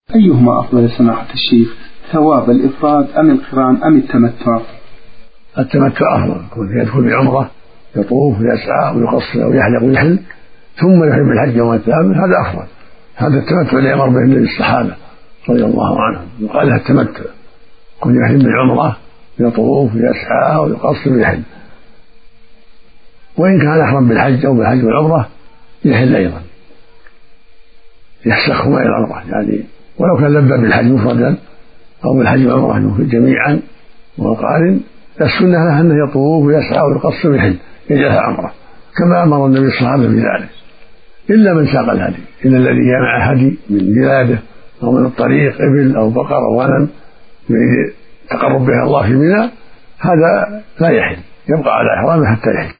أيهما أفضل سماحة الشيخ، ثواب الإفراد أم القران أم التمتع؟ التمتع أفضل، يدخل بعمرة يطوف ويسعى ويقصر ويحلق ويحل ثم يحرم الحج يوم الثامن، هذا أفضل. هذا التمتع اللي أمر به النبي الصحابة رضي الله عنهم يقال لها التمتع، كن يحرم بالعمرة يطوف ويسعى ويقصر ويحل. وإن كان أحرم بالحج أو بالحج والعمرة يحل أيضا، يفسخهما إلى العمرة يعني، ولو كان لبى بالحج مفردا أو بالحج والعمرة جميعا وهو قارن، السنة له أنه يطوف ويسعى ويقصر ويحل يجعلها عمرة كما أمر النبي الصحابة بذلك، إلا من ساق الهدي، إلا الذي جمع هدي من بلاده أو من الطريق إبل أو بقر أو غنم يريد تقرب بها الله في منى، هذا لا يحل، يبقى على إحرامه حتى يحل.